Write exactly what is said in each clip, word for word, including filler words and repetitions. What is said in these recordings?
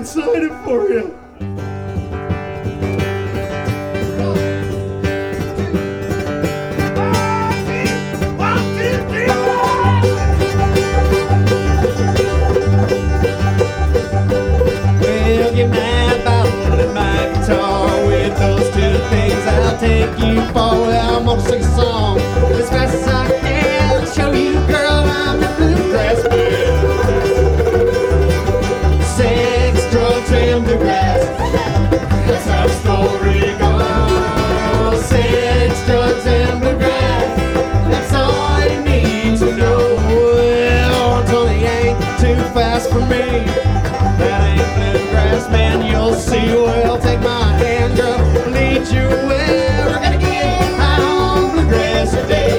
excited for you. Well, get mad about holding my guitar. With those two things I'll take you far. Well, I'm gonna sing a song as fast as I can. Show you, girl, I'm the bluegrass man. Sex, drugs, and bluegrass. That's how the story goes. Sex, drugs, and bluegrass. That's all you need to know. Well, Tony ain't too fast for me. That ain't bluegrass, man, you'll see. Well, take my hand, girl, lead you where we're gonna get high on bluegrass today.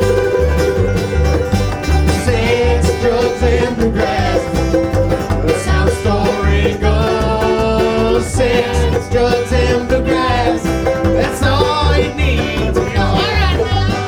Sex, drugs, and bluegrass. That's how the story goes. Sex, drugs, and bluegrass. That's all you need to know. All right,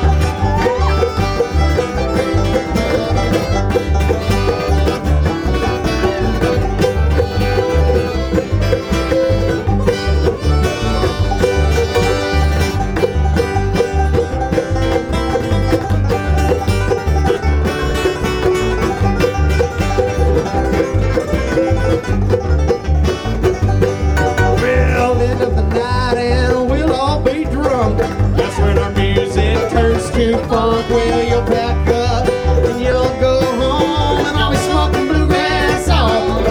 well, end of the night and we'll all be drunk. That's when our music turns to funk. Well, you'll pack up and you'll go home, and I'll be smoking bluegrass all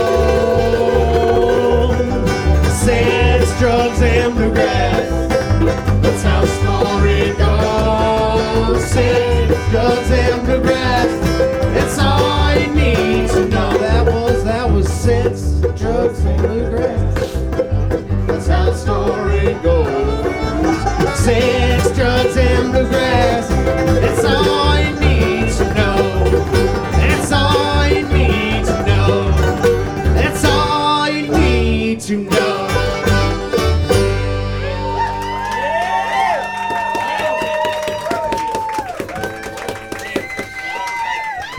alone. Sex, drugs, and bluegrass. That's how the story goes. Sex, drugs, and bluegrass. It's all you need to know. That was, that was sex, drugs, and bluegrass. That's how the story goes. Sex,